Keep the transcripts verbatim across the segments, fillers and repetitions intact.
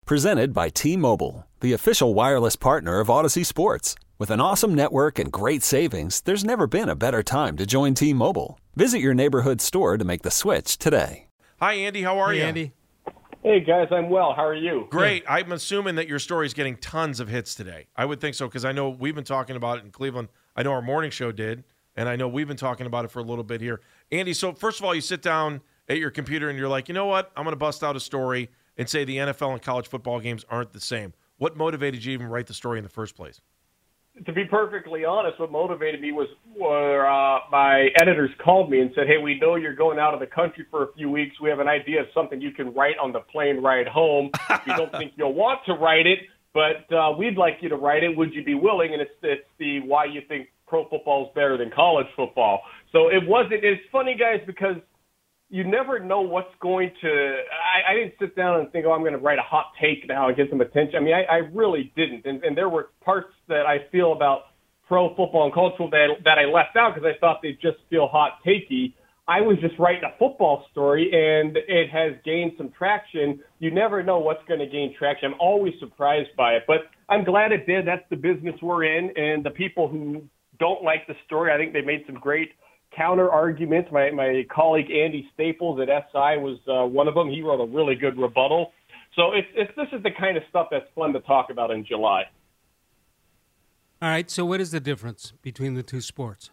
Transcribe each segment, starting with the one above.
Presented by T-Mobile, the official wireless partner of Odyssey Sports. With an awesome network and great savings, there's never been a better time to join T-Mobile. Visit your neighborhood store to make the switch today. Hi, Andy. How are hey, you? Andy. Hey, guys. I'm well. How are you? Great. I'm assuming that your story is getting tons of hits today. I would think so because I know we've been talking about it in Cleveland. I know our morning show did, and I know we've been talking about it for a little bit here. Andy, so first of all, you sit down at your computer and you're like, you know what? I'm going to bust out a story and say the N F L and college football games aren't the same. What motivated you to even write the story in the first place? To be perfectly honest, what motivated me was where uh, my editors called me and said, hey, we know you're going out of the country for a few weeks. We have an idea of something you can write on the plane ride home. We don't think you'll want to write it, but uh, we'd like you to write it. Would you be willing? And it's, it's the why you think pro football is better than college football. So it wasn't – it's funny, guys, because you never know what's going to I, – I didn't sit down and think, oh, I'm going to write a hot take now and get some attention. I mean, I, I really didn't. And, and there were parts that I feel about pro football and college football that, that I left out because I thought they'd just feel hot takey. I was just writing a football story, and it has gained some traction. You never know what's going to gain traction. I'm always surprised by it. But I'm glad it did. That's the business we're in. And the people who don't like the story, I think they made some great counter arguments. My my colleague Andy Staples at S I was uh, one of them. He wrote a really good rebuttal. So it's, it's this is the kind of stuff that's fun to talk about in July. All right, so what is the difference between the two sports?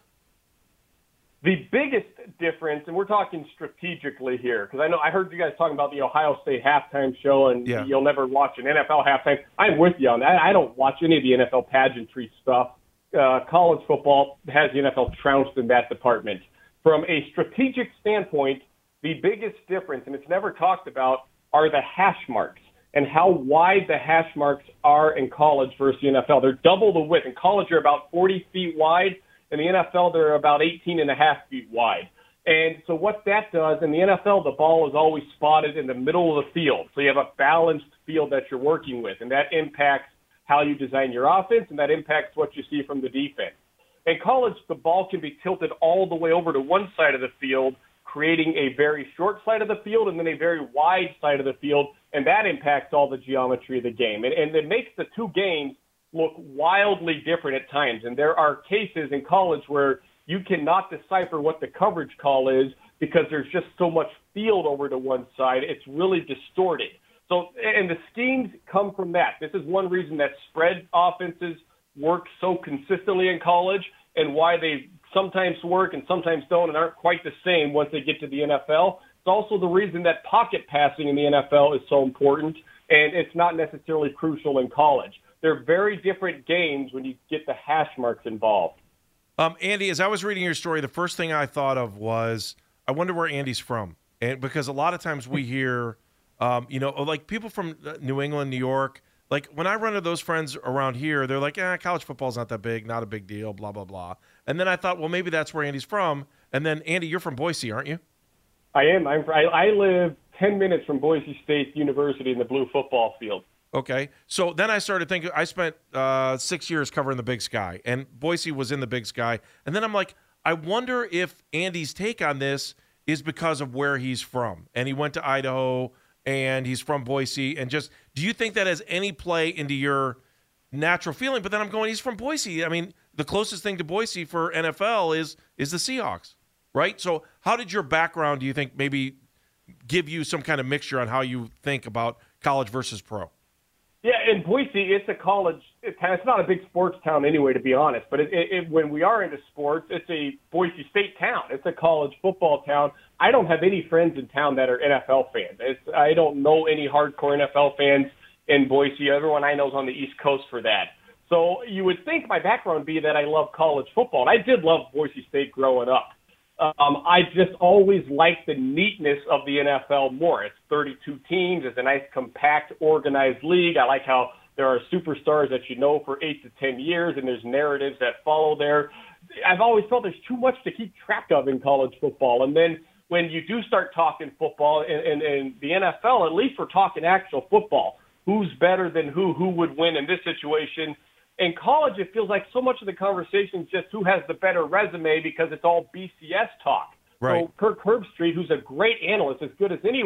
The biggest difference, and we're talking strategically here, because I know I heard you guys talking about the Ohio State halftime show, and yeah. You'll never watch an N F L halftime. I'm with you on that. I don't watch any of the N F L pageantry stuff. Uh, college football has the N F L trounced in that department. From a strategic standpoint, the biggest difference, and it's never talked about, are the hash marks and how wide the hash marks are in college versus the N F L. They're double the width. In college, they're about forty feet wide. In the N F L, they're about eighteen and a half feet wide. And so what that does, in the N F L, the ball is always spotted in the middle of the field. So you have a balanced field that you're working with, and that impacts how you design your offense, and that impacts what you see from the defense. In college, the ball can be tilted all the way over to one side of the field, creating a very short side of the field and then a very wide side of the field, and that impacts all the geometry of the game. And, and it makes the two games look wildly different at times. And there are cases in college where you cannot decipher what the coverage call is because there's just so much field over to one side. It's really distorted. So, and the schemes come from that. This is one reason that spread offenses work so consistently in college and why they sometimes work and sometimes don't and aren't quite the same once they get to the N F L. It's also the reason that pocket passing in the N F L is so important, and it's not necessarily crucial in college. They're very different games when you get the hash marks involved. Um, Andy, as I was reading your story, the first thing I thought of was, I wonder where Andy's from. And because a lot of times we hear, um, you know, like people from New England, New York, like when I run into those friends around here, they're like, eh, college football's not that big, not a big deal, blah, blah, blah. And then I thought, well, maybe that's where Andy's from. And then, Andy, you're from Boise, aren't you? I am. I'm, I, I live ten minutes from Boise State University in the blue football field. Okay. So then I started thinking, I spent uh, six years covering the Big Sky, and Boise was in the Big Sky. And then I'm like, I wonder if Andy's take on this is because of where he's from. And he went to Idaho, and he's from Boise. And just, do you think that has any play into your natural feeling? But then I'm going, he's from Boise. I mean, the closest thing to Boise for N F L is is the Seahawks, right? So how did your background, do you think, maybe give you some kind of mixture on how you think about college versus pro? Yeah, in Boise, it's a college. It's not a big sports town anyway, to be honest. But it, it, it, when we are into sports, it's a Boise State town. It's a college football town. I don't have any friends in town that are N F L fans. It's, I don't know any hardcore N F L fans in Boise. Everyone I know is on the East Coast for that. So you would think my background would be that I love college football. And I did love Boise State growing up. Um, I just always liked the neatness of the N F L more. It's thirty-two teams. It's a nice, compact, organized league. I like how there are superstars that you know for eight to ten years, and there's narratives that follow there. I've always felt there's too much to keep track of in college football. And then when you do start talking football in, in, in the N F L, at least we're talking actual football. Who's better than who? Who would win in this situation? In college, it feels like so much of the conversation is just who has the better resume because it's all B C S talk. Right. So Kirk Herbstreit, who's a great analyst, as good as anyone,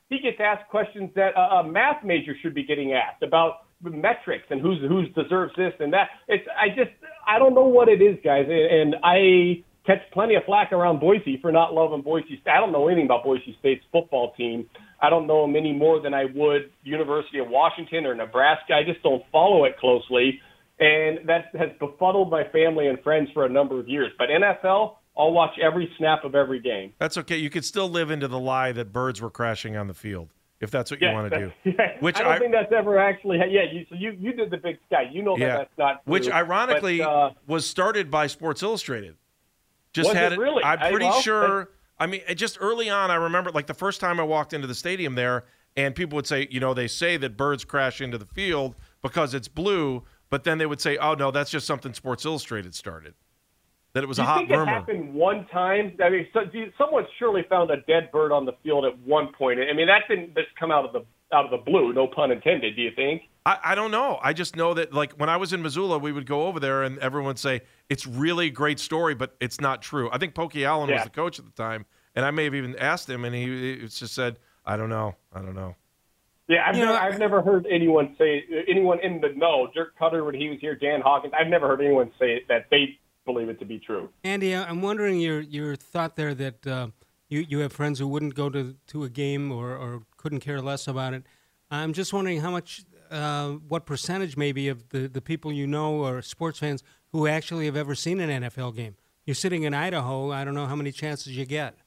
he gets asked questions that a, a math major should be getting asked about metrics and who's who's deserves this and that. It's I just I don't know what it is, guys, and I catch plenty of flack around Boise for not loving Boise State. I don't know anything about Boise State's football team. I don't know them any more than I would University of Washington or Nebraska. I just don't follow it closely, and that has befuddled my family and friends for a number of years. But N F L, I'll watch every snap of every game. That's okay. You could still live into the lie that birds were crashing on the field, if that's what you yes, want to do. Yeah, Which I don't I, think that's ever actually. Yeah, you, so you you did the Big Sky. You know that yeah, that's not true. Which ironically but, uh, was started by Sports Illustrated. Just was had it really? I'm pretty I, well, sure. I mean, it just early on, I remember like the first time I walked into the stadium there, and people would say, you know, they say that birds crash into the field because it's blue, but then they would say, oh no, that's just something Sports Illustrated started. That it was Do a you hot think rumor. it happened one time? I mean, so, do you, someone surely found a dead bird on the field at one point. I mean, that didn't just come out of the out of the blue, no pun intended. Do you think? I, I don't know. I just know that, like, when I was in Missoula, we would go over there, and everyone would say, it's really a great story, but it's not true. I think Pokey Allen Yeah. was the coach at the time, and I may have even asked him, and he, he just said, I don't know. I don't know. Yeah, I've, You never, know, I've never heard anyone say, anyone in the know, Dirk Cutter when he was here, Dan Hawkins, I've never heard anyone say that they believe it to be true. Andy, I'm wondering your your thought there that uh, you you have friends who wouldn't go to, to a game or, or couldn't care less about it. I'm just wondering how much, uh, what percentage maybe of the, the people you know or sports fans who actually have ever seen an N F L game. You're sitting in Idaho. I don't know how many chances you get.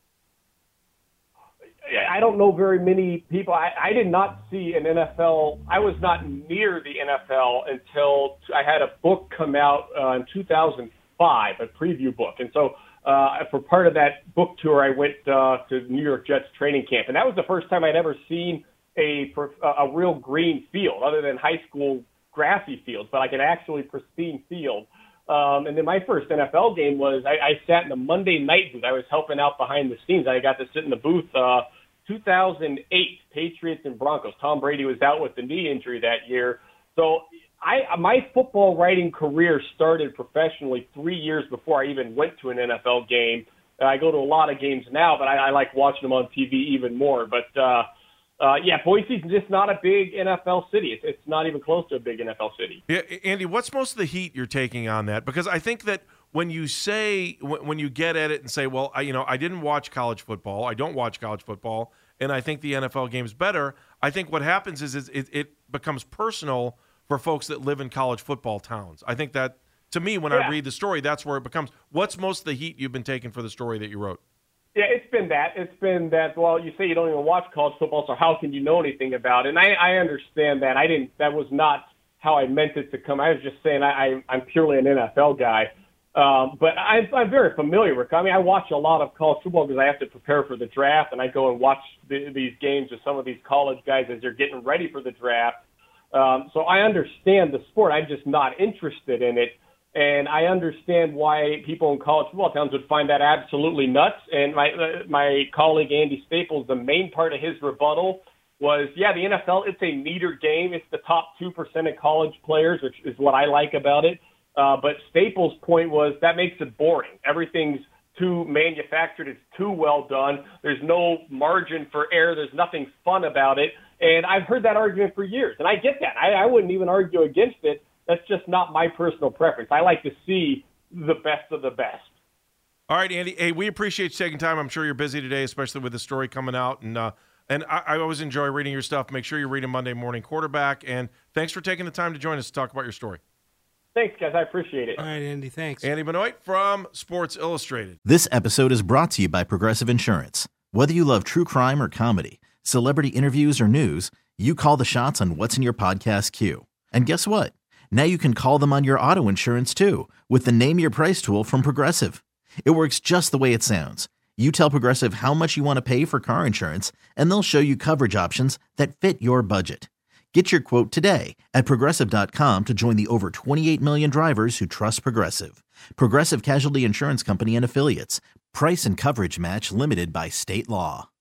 I don't know very many people. I, I did not see an N F L. I was not near the N F L until I had a book come out uh, in two thousand five, a preview book. And so uh, for part of that book tour, I went uh, to New York Jets training camp. And that was the first time I'd ever seen a, a real green field other than high school grassy fields, but like an actually pristine field. Um, and then my first N F L game was I, I sat in the Monday night booth. I was helping out behind the scenes. I got to sit in the booth uh, two thousand eight, Patriots and Broncos. Tom Brady was out with the knee injury that year. So I my football writing career started professionally three years before I even went to an N F L game. I go to a lot of games now, but I, I like watching them on T V even more. But, uh, uh, yeah, Boise's just not a big N F L city. It's, it's not even close to a big N F L city. Yeah, Andy, what's most of the heat you're taking on that? Because I think that when you say, when you get at it and say, well, I, you know, I didn't watch college football, I don't watch college football, and I think the N F L game's better, I think what happens is, is it, it becomes personal for folks that live in college football towns. I think that, to me, when Yeah. I read the story, that's where it becomes. What's most of the heat you've been taking for the story that you wrote? Yeah, it's been that. It's been that, well, you say you don't even watch college football, so how can you know anything about it? And I, I understand that. I didn't, that was not how I meant it to come. I was just saying I, I, I'm purely an N F L guy. Um, but I, I'm very familiar with it. I mean, I watch a lot of college football because I have to prepare for the draft, and I go and watch the, these games with some of these college guys as they're getting ready for the draft. Um, so I understand the sport. I'm just not interested in it. And I understand why people in college football towns would find that absolutely nuts. And my uh, my colleague Andy Staples, the main part of his rebuttal was, yeah, the N F L, it's a neater game. It's the top two percent of college players, which is what I like about it. Uh, but Staples' point was that makes it boring. Everything's too manufactured. It's too well done. There's no margin for error. There's nothing fun about it. And I've heard that argument for years, and I get that. I, I wouldn't even argue against it. That's just not my personal preference. I like to see the best of the best. All right, Andy. Hey, we appreciate you taking time. I'm sure you're busy today, especially with the story coming out. And uh, and I, I always enjoy reading your stuff. Make sure you read a Monday Morning Quarterback. And thanks for taking the time to join us to talk about your story. Thanks, guys. I appreciate it. All right, Andy, thanks. Andy Benoit from Sports Illustrated. This episode is brought to you by Progressive Insurance. Whether you love true crime or comedy, celebrity interviews or news, you call the shots on what's in your podcast queue. And guess what? Now you can call them on your auto insurance too with the Name Your Price tool from Progressive. It works just the way it sounds. You tell Progressive how much you want to pay for car insurance, and they'll show you coverage options that fit your budget. Get your quote today at Progressive dot com to join the over twenty-eight million drivers who trust Progressive. Progressive Casualty Insurance Company and Affiliates. Price and coverage match limited by state law.